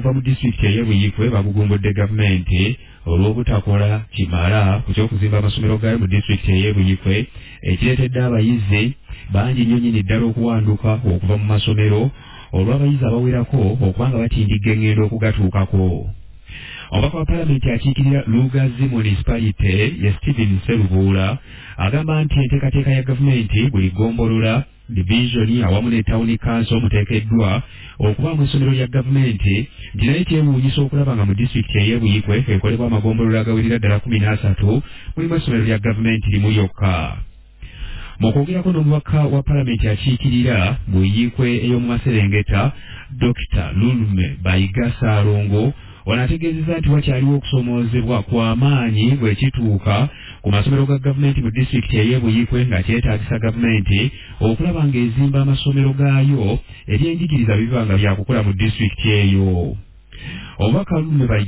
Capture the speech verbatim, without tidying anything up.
okuva mu disitulikiti ey'e Buyikwe bagugumbudde gavumenti olw'obutakola kimala ku ky'okuzimba amasomero gaayo mu disitulikiti ey'e Buyikwe ekireetedde abayizi bangi nnyo nnyini ddala okuwanduka okuva mu masomero olw'abayizi abawerako okuba nga batindigga engendo okugatuukako. Omubaka wa Paalamenti akiikirira Lugazi Municipality ye Stephen Serubuula agamba nti enteekateeka ya gavumenti buli ggombolola divisioni awamu ne Town Council muteekeddwa okubaamu essomero lya gavumenti nti naye kyewuunyisa okulaba nga mu disitulikiti ey'e Buyikwe ekolebwa amagombolola agawerera ddala kumi n'asatu mulimu essomero lya gavumenti limu lyokka. Mu kwogerako n'omubaka wa Paalamenti akiikirira Buyikwe ey'omu Maserengeta Dokita Lulume Bayiga Saalongo ono ategeezezza nti wakyaliwo okusoomoozebwa kw'amaanyi bwe kituuka ku masomero ga gavumenti mu disitulikiti ey'e Buyikwe nga kyetaagisa gavumenti okulaba ng'ezimba amasomero gaayo ebyenjigiriza biba nga byakukola mu disitulikiti eyo. Omubaka Lulume